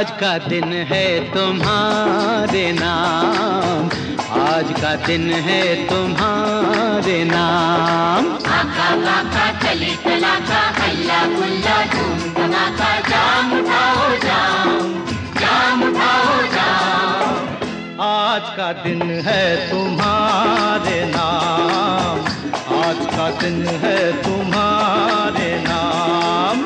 आज का दिन है तुम्हारे नाम, आज का दिन है तुम्हारे नाम। आका बाका चली चलाका हल्ला गुल्ला धूम धमाका, जाम उठाओ जाम, जाम उठाओ जाम। आज का दिन है तुम्हारे नाम, आज का दिन है तुम्हारे नाम।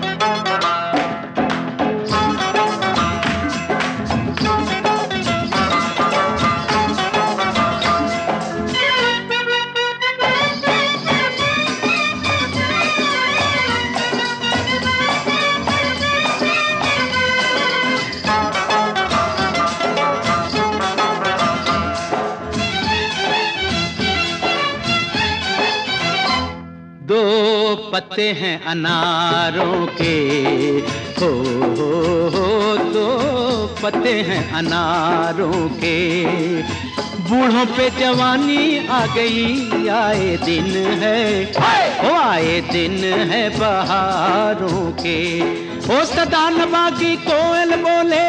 दो पत्ते हैं अनारों के, हो दो पत्ते हैं अनारों के। बूढ़ों पे जवानी आ गई, आए दिन है, ओ आए दिन है बहारों के। ओ सदा नबागी कोयल बोले,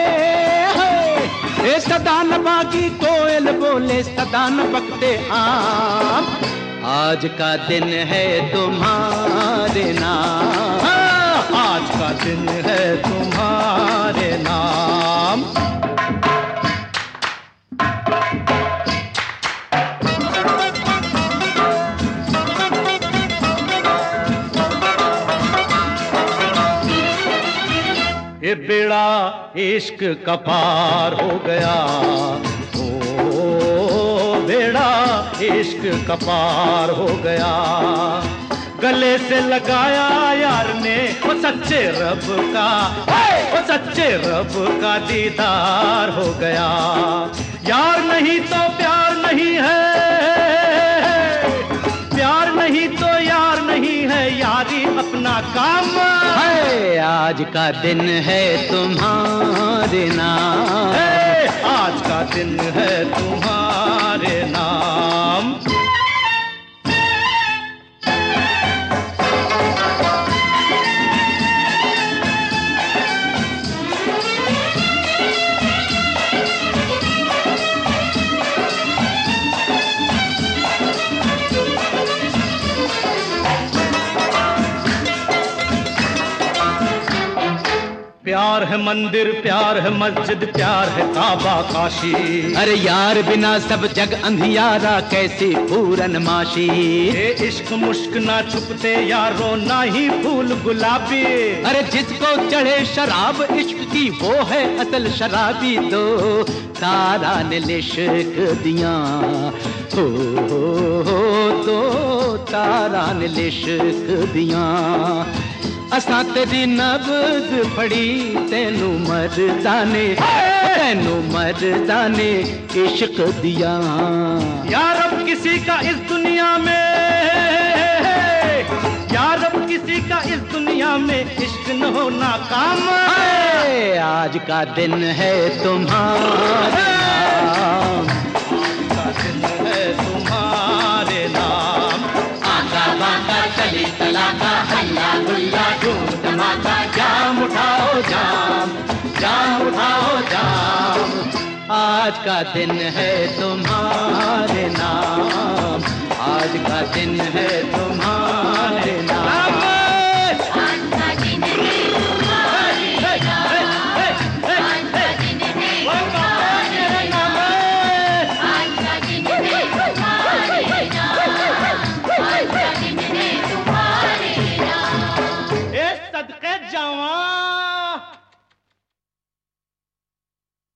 ए सदा नबागी कोयल बोले, सदा न पकते आम। आज का दिन है तुम्हारे नाम, आज का दिन है तुम्हारे नाम। ये बेड़ा इश्क का पार हो गया, बेड़ा इश्क का पार हो गया। गले से लगाया यार ने वो सच्चे रब का, वो सच्चे रब का दीदार हो गया। यार नहीं तो प्यार नहीं है, प्यार नहीं तो यार नहीं है, यारी अपना काम है। आज का दिन है तुम्हारे नाम, आज का दिन है तुम्हारे नाम। प्यार है मंदिर, प्यार है मस्जिद, प्यार है काबा काशी। अरे यार बिना सब जग अंधियारा, कैसी पूरन माशी। ये इश्क मुश्क ना छुपते यारो, ना ही फूल गुलाबी। अरे जिसको चढ़े शराब इश्क की, वो है असल शराबी। दो तारा ने लिश्क दिया, हो दो तारा ने लिश्क दिया। असां तेरी नब्ज़ फड़ी, तेनू मर्दाने, तेनू मर्दाने इश्क दिया। यार अब किसी का इस दुनिया में, यार अब किसी का इस दुनिया में इश्क न होना काम है। आज का दिन है तुम्हारे नाम, आज का दिन है तुम्हारे नाम। आका बाका चली चलाका हल्ला गुल्ला धूम धमाका, जाम उठाओ जाम, जाम उठाओ जाम। आज का दिन है तुम्हारे नाम, आज का दिन है तुम्हारे